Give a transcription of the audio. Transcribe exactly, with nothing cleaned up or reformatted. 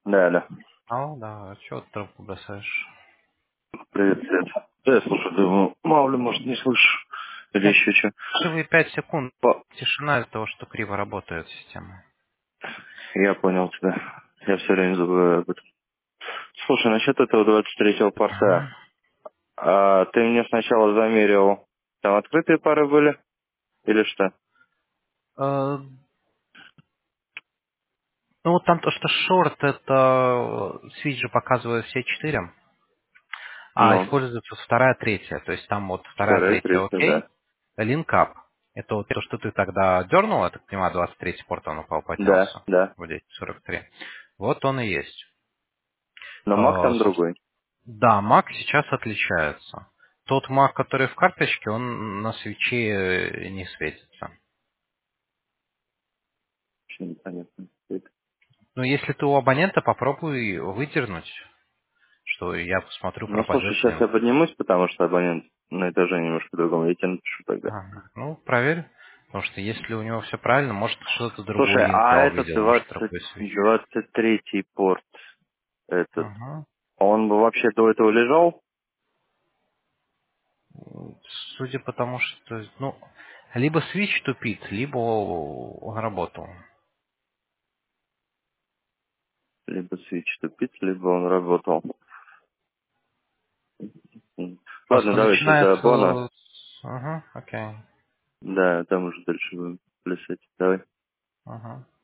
Да, да. Алло, да, чего ты трубку бросаешь? Привет, привет. Да, я слушаю, думаю, мало ли, может, не слышишь. Или Я еще что. первые пять секунд По- тишина из-за того, что криво работает система. Я понял тебя. Я все время забываю об этом. Слушай, насчет этого двадцать третьего порта. Ага. А ты мне сначала замерил, там открытые пары были? Или что? Э, Ну вот там то, что шорт, это свич же показывает все четыре, а Ну, используется вторая, третья. То есть там вот вторая, вторая, третья третья, окей, да. link up. Это вот то, что ты тогда дернул, я так понимаю, двадцать третий порт он упал, Да, поднялся да. в десять сорок три. Вот он и есть. Но Мак Э, там другой. Да, Mac сейчас отличается. Тот Mac, который в карточке, он на свече э, не светится. Вообще непонятно. Но если ты у абонента, попробуй выдернуть, что я посмотрю, Ну, слушай, пропадет с сейчас ним. я поднимусь, потому что абонент на этаже немножко другом. Я тебе напишу тогда. Ага. Ну, проверь. Потому что если у него все правильно, может что-то другой Слушай, линк а я этот увидел, может двадцать, другой свич. двадцать третий порт, этот, Ага. он бы вообще до этого лежал? Судя по тому, что, ну, либо свич тупит, либо он работал. Либо свич тупит, либо он работал. М. Ладно, Просто давай сейчас до Абона. начинается... Ага, окей. Да, там уже дальше будем плясать. Давай. Ага.